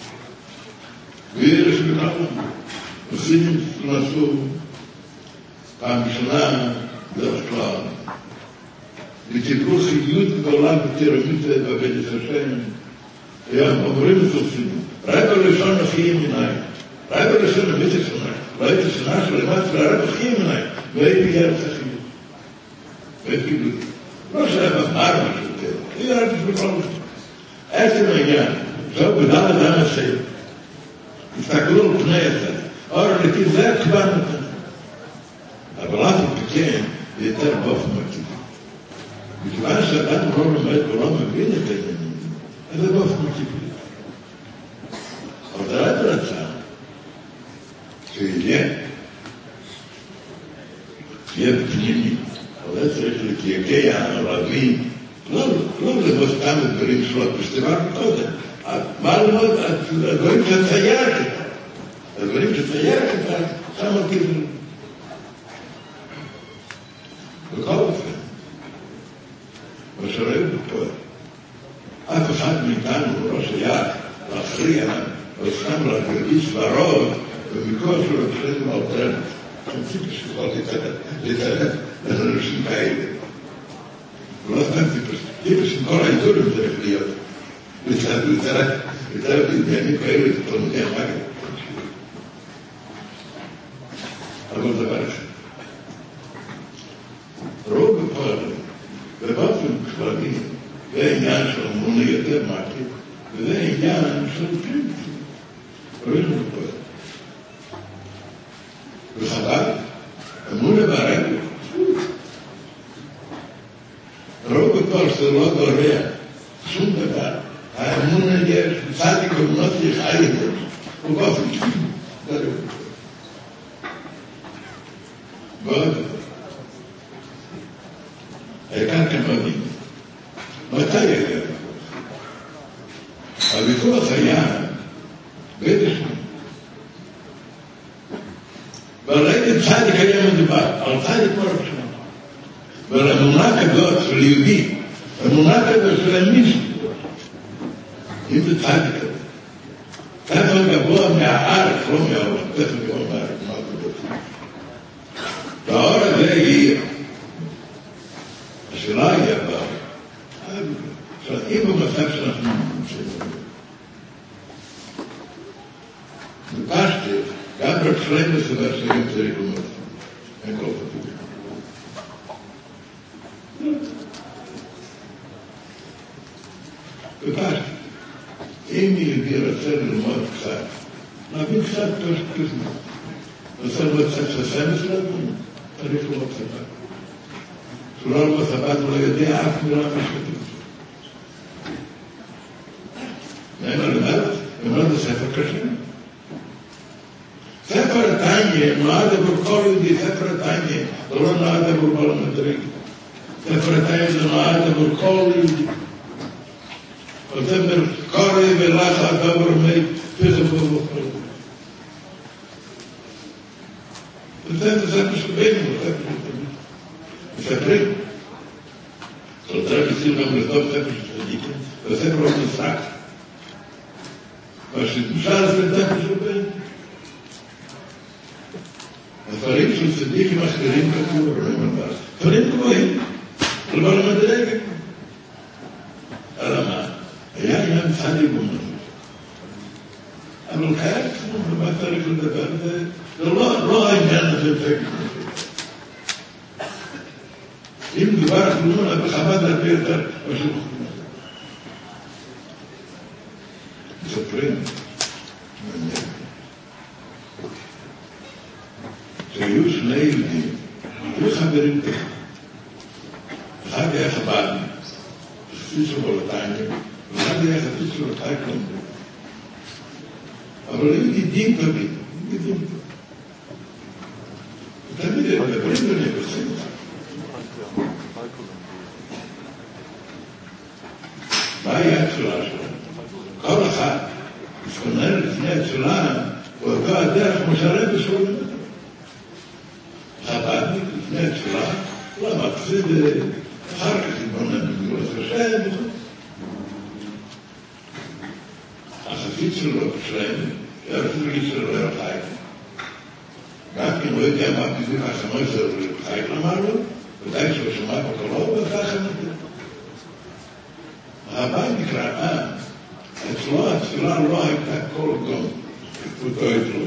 ואלה שבכלל עושים לעשו פעם ראשונה דרך כלל. וטיפלו חיות גדולה בפירמידה בבית השם. אומרים את עושים, רק הראשון הכי ימיניים. רק הראשון הבית השנה. לא היית השנה שלמד, רק הכי ימיניים. והיא בגלל החיות. והיא קיבלו. לא שהיה במאר משהו כזה, היא רק בכל זאת. עצם העניין, זו בדל אדם עשה, הסתכלו על פני הזה, אור לכי זה כבר נתן. אבל אף וכן, זה יותר באופן מקיף. מכיוון שאדם לא לומד ולא מבין את העניינים, אז זה באופן מקיף. אבל זה רק רצה, שיהיה בפנימי, אבל זה צריך לקייגע הערבים, לא לבוא סתם לדברים שלו, בסתימה קודם. מה ללמוד? הדברים שצייר כתב. הדברים שצייר כתב, שם הכיוון. בכל אופן, מה שראינו פה, אף אחד מאיתנו לא שייך להכריע, אבל סתם להרגיש ברוב, ומכל שלו תחילת מאותרן, שמציא בשביל להתערב לאנשים כאלה. ולא סתם טיפוס עם כל העיתורים צריך להיות. להתערב בעניינים כאלה, לתלמודי החג. אבל דבר אחד. רוב בפועל, ובאופן כללי, זה עניין של אמונה יותר מעקב, וזה עניין של פרימיטי. רואים בפועל. וחבל, אמונה בערב, רוב בפועל שזה לא דורע, שום דבר. האמונה יש, צדיק אמונות יחי יותר, ובאופן כללי. ועוד העיקר כמובן, מתי היה? הוויכוח היה בטח ועל איזה צדיק היה מדובר, על צדיק מורח שלנו. ועל אמונה כזאת של יהודי, אמונה כזאת של המישהו, אם זה צדיק כזה. תפל גבוה מהארץ, לא מהארץ, תפל גבוה מהארץ, מה זה בזה? והאור הזה יהיה. השאלה היא הבאה. אם במצב שאנחנו נמצאים, בפשטי, גם ברצלם לסדר שהם צריך לומר. אין כל פתיק. בפשטי, אם יהודי רצה ללמוד קצת, להבין קצת תושמה. רוצה ללמוד קצת שסמס להבין, צריך ללמוד קצת. שלא ללמוד סבד ולא יודע אף מילה משפטית. למד הספר קשה. ספר התניה נועד עבור כל יהודי, ספר התניה זה לא נועד עבור כל המדריג. ספר התניה זה נועד עבור כל יהודי. ספר קורי ולחת עבור מי פיזו ובכל. זה ספר של בינו, ספר של תמיד. מספרים. זאת אומרת, בסיר גם לכתוב ספר של צדיקים, והספר לא נשחק. מה שתמשל זה ספר של בינו. הספרים של צדיקים אחרים כתוב, ספרים גבוהים, אבל לא מדרגת. אלא מה? היה עניין צדיק אומנות. אבל כאלה כתוב, ומה צריך לדבר, זה לא העניין הזה תגיד. אם דבר כלומר, בחב"ד הרבה יותר משהו. מספרים, שהיו שני יהודים, היו חברים טובים. אחד היה חב"ד, חסיד של בולטיים, ואחד היה חסיד של טייקלנד. אבל היו ידידים טובים, ידידים טובים. ותמיד הם מדברים ונכנסים. מה היה התפילה שלהם? כל אחד מתכונן לפני התפילה, ואותו הדרך משרת בשביל למד. חב"דניק לפני התפילה, לא מקציב, אחר כך התבונן בגבולות השם. החסיד שלו שלהם, הרפואי שלו היה חייק. גם אם לא יודע מה בדיוק החמור שלו חייק אמר לו, ודאי שהוא שמע בקולו, וככה נדבר. הבא נקרא, אצלו התפילה לא הייתה כל גום, כתבותו אצלו.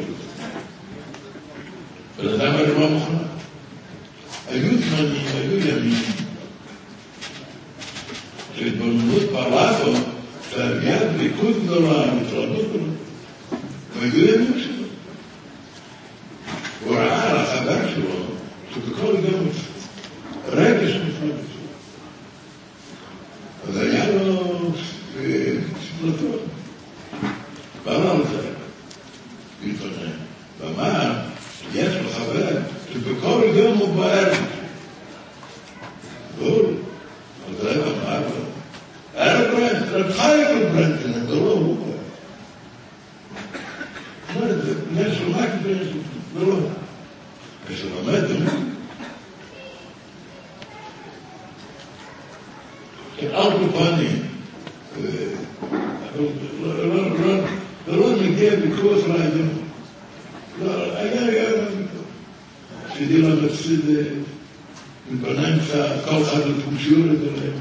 ולאדם היה לא מוכנה. היו זמנים, היו ימים, שהתבוננות פרלטו, שהגיעת ביקוד גדולה, מתרבות גדולה, ומגיעים שלו. הוא ראה על החבר שלו, שבכל גם רגש נפרד שלו. אז היה לו ספלטון. ואמר על זה, להתעניין. ואמר, יש לו חבר, שבכל יום הוא בערב. גול. אז זה אמר לו, ערב ברנט, רב חייכל ברנטן, זה לא הוא בערב. זאת אומרת, יש לו רק ברנט, זה לא. כשלומד, על פנים, לא נגיע בכוח רעיון. היה שדי למפסיד מבניים כל אחד לפונקציון לדלם.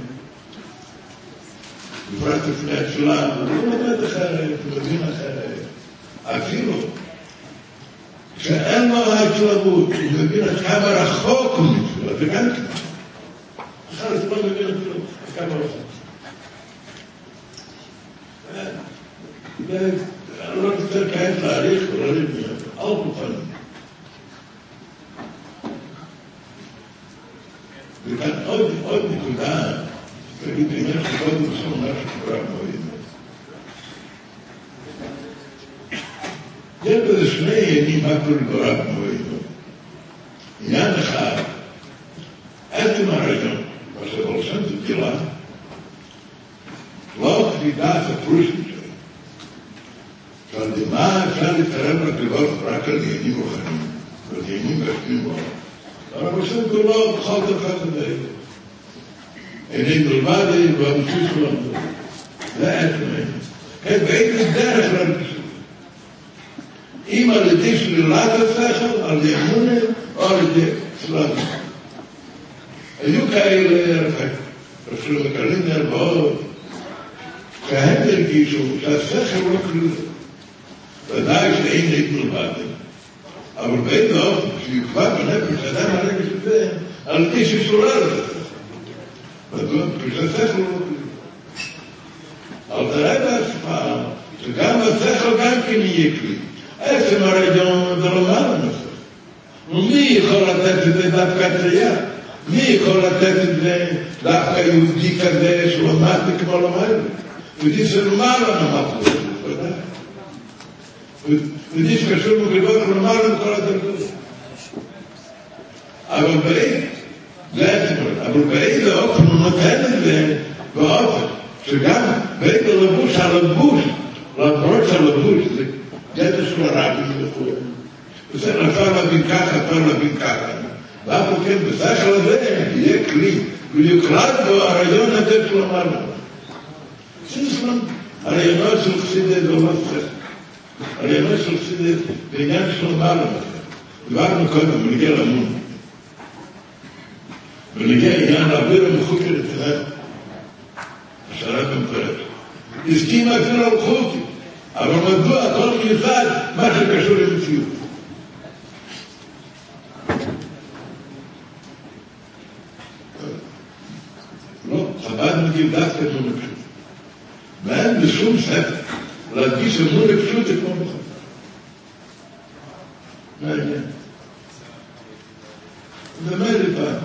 בפרט לפני התפילה, הוא לא לומד אחרת, הוא מבין אחרת. אפילו שאין לו ההתלהבות, הוא מבין עד כמה רחוק מתפילה, וגם כן. אחרת הוא לא מבין עד כמה רחוק. אני לא רוצה כעת להעריך ולהריב מיד, על פנים. וכאן עוד נקודה, תגיד לי, יש לי עוד משהו שקורה מועיד. יש בזה שני עניינים מה קורה גורם מועיד. עניין אחד, עצם הרעיון, מה שבולשן זה תילה, לא כבידת הפרוסים שלו. שעל מה אפשר להתקרב רק על עניינים רוחניים, ועל עניינים גשמים מאוד. אבל עושים כולו בכל דקות הדרך. איננו לבדי והמציאות שלנו. זה עצם העניין. כן, באיזה דרך לרגישות. אם על ידי שלילת השכל, על ידי אמונה, או על ידי סלאמה. היו כאלה רפאים מקרינר ועוד, שהם הרגישו שהשכל לא כלול. ודאי שאין נגמר לבדי. אבל באיזה אופן, שיוקבע בנפש, אדם הרגש הזה, על ידי ששולל את זה. מדוע? כשהשכל לא כלול. אבל תראה בהשפעה, שגם השכל גם כן יהיה כלי. עצם הרעיון זה לא מעלה נוסף. ומי יכול לתת את זה דווקא צייה? מי יכול לתת את זה דווקא יהודי כזה שלומד כמו לומד? יהודי שלומד למד לו, ודאי. יהודי שקשור מגדול לומד לכל הדרגות. אבל באיזה אופן הוא נותן את זה באופן שגם באיזה לבוש הלבוש, למרות שהלבוש זה גדר של הרבים וכו'. וזה נפל להבין ככה, נפל להבין ככה. ואף כן, בשכל הזה יהיה כלי, ויוקלט בו הרעיון הזה של אמרנו. שינסלם, הרעיונות של חסידת זה לא שכל. הרעיונות של חסידת בעניין של אמרנו. דיברנו קודם, ונגיע למון. ונגיע עניין להעביר המחוקר לתנאי. השאלה במפרט. הסכים אפילו על חוקי. אבל מדוע הכל מיוחד מה שקשור למציאות. לא, חב"ד מגיב דווקא אמונה פשוט. ואין בשום ספר להדגיש אמונה פשוט כמו בחב"ד. מה העניין? זה מה זה פעם?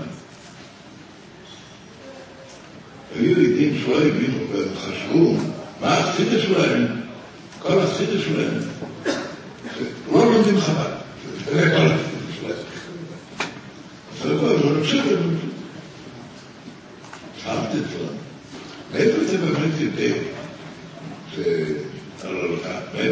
היו ידידים שלא הבינו וחשבו מה החסידה שלהם, כל החסידה שלהם, לא לומדים חב"ד. זה כל החסידה שלהם. זה לא אמונה פשוט. חשבתי את זה. מאיפה זה באמת יודע שעל הלכה, באמת?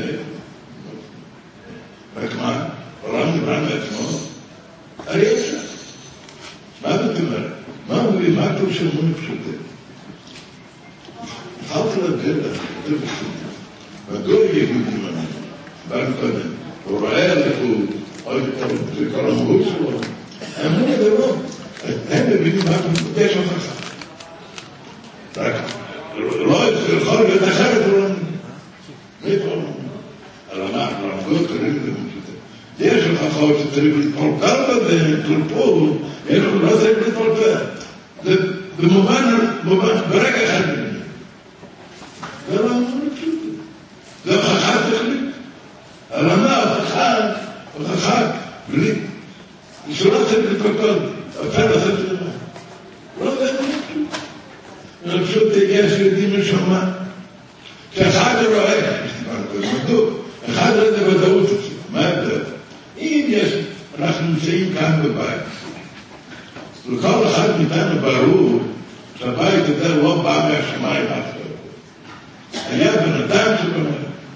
רק מה? עולם נברא מעצמו? הרי אפשר. מה זאת אומרת? מה הכל של אמונה פשוטה? התחלתי להגיד לך, זה בסדר. מדוע יהודים אני? באנו קודם. הוא רואה לכו, זה כל המהות שלו. אמרו את זה לא. הם מבינים מה יש לך חכם. רק, לא יכול להיות אחרת, מאיפה? על המערכות קוראים לזה פשוטה. יש לך חוד שצריך להתפולפל בזה, תלפול, יש לך לא צריך להתפולפל. זה במובן, ברגע אחד, פשוט יש יודעים משמה. שאחד רואה, אחד רואה את הוודאות, מה ההבדל? אם יש, אנחנו נמצאים כאן בבית, לכל אחד מאיתנו ברור שהבית הזה לא בא מהשמיים אחר. היה בן אדם שבנה.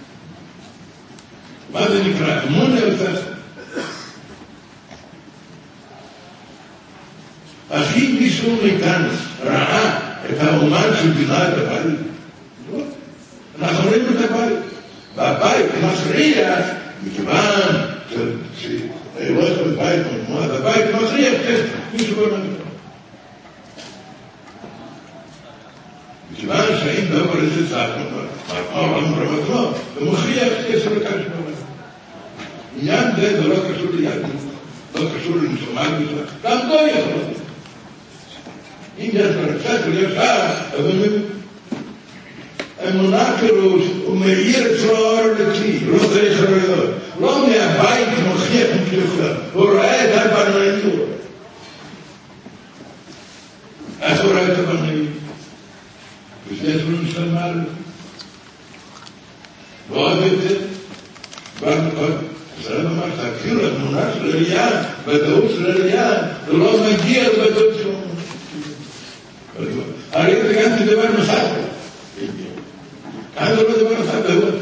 מה זה נקרא? אמונה יותר. אך אם מישהו מאיתנו ראה את האומן שבנה את הבית, אנחנו רואים את הבית. והבית מכריע, מכיוון לא יש בבית מלמוד, הבית מכריע מישהו בנה את הבית. מכיוון שאין דבר איזה צעקנו, העולם רמתו, ומוכיח שיש לקש בבית. עניין זה לא קשור ליד, לא קשור לנשומע בכלל, גם לא יכול להיות. אם יש ברצת ויש אבל אמונה פירוש, הוא מאיר אצלו אור לכלי, לא צריך חריות. לא מהבית מוכיח מכלכם, הוא רואה את הבנאים. איך הוא רואה את הבנאים? ושיש לנו נשלמה לו. ועוד את זה, זה ממש להכיר התמונה של הריאן, בדעות של הריאן, זה לא מגיע לבדעות שלו. הרי זה גם כדבר נוסף. כאן זה לא דבר נוסף דעות.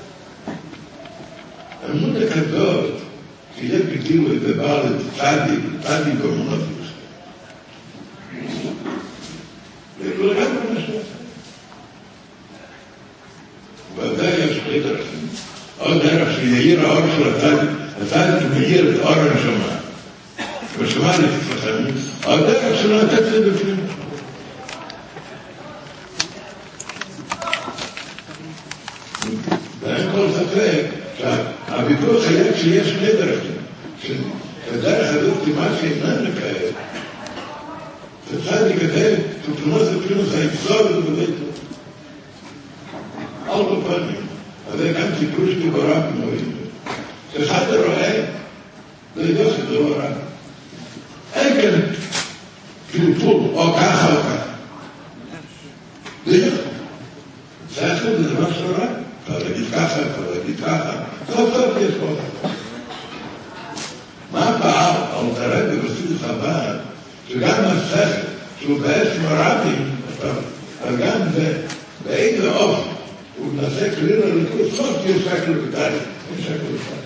אמונה כזאת, שיהיה בגילו את דבר לצדי באמונות. זה לא רק משהו. ועדיין יש שתי דרכים. עוד דרך שיעיר האור של הצדיק מאיר את אור הנשמה. ושמה לפתחם, עוד דרך שלא לתת זה בפנים. ואין כל ספק שהוויכוח היה כשיש שני דרכים. שהדרך הזאת כמעט שאינן לקיים. שצדיק הזה, שפרינוס היצור ובביתו. על כל פנים. אבל גם סיפור שתגורם במורים. שאחד רואה, לא יודע שזה לא רע. אין כאן פלפול, או ככה או ככה. זה יכול. זה יכול, זה דבר שלא רע. אפשר להגיד ככה, אפשר להגיד ככה. טוב, יש פה. מה הפער? על תראה בבסיס חב"ד, שגם השכל, שהוא בעצם הרבים, אבל גם זה, באיזה אופן, הוא מנסה כלילה לקרוא, לא תהיה שקל בטלי, אין שקל בטלי.